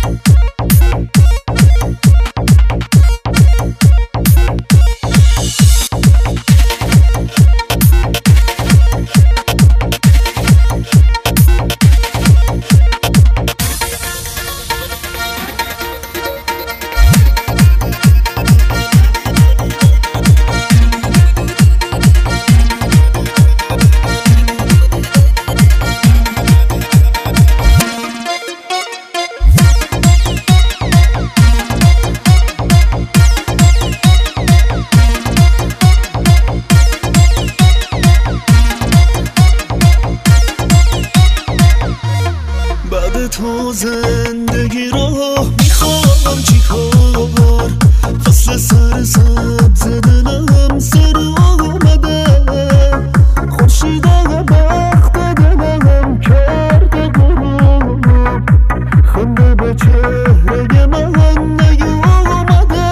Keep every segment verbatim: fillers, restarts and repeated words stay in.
تو زندگی رو میخوام چی کار، فصل سر سبز دلم سر آمده، خورشید بخت دلم کرده غروب، خنده به چهره من نیومده،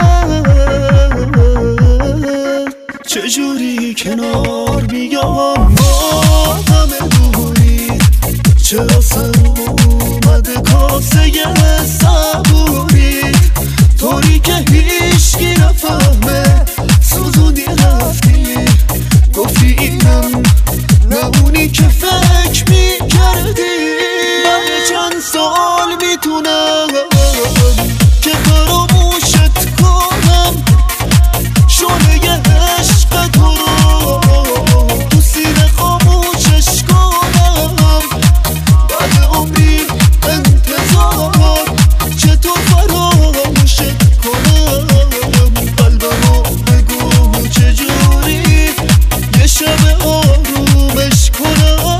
چجوری کنار بیام با همه دوری، چه آسان اومده کاسه صبوری، طوری که هیچکی نفهمه سوزونی رفتی، گفتی اینم نمونی که فکر میکردی، من چند سال میتونم که فراموشت کنم، شعله عشق تو رو تو سینه خاموشش کنم، بعد عمری انتظار چطور فراموشت کنم، قلبمو بگو چجوری یه شب آرومش کنم.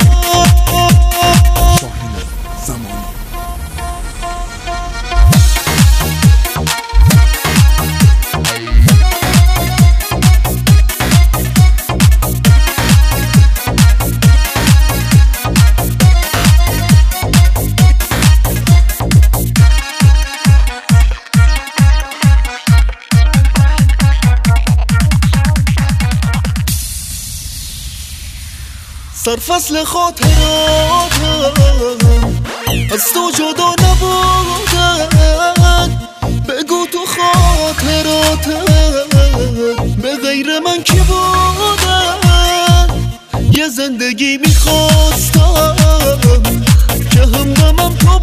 سرفصل خاطراتم از تو جدا نبودن، بگو تو خاطراتم به غیر من کی بودن، یه زندگی میخواستم که همدمم تو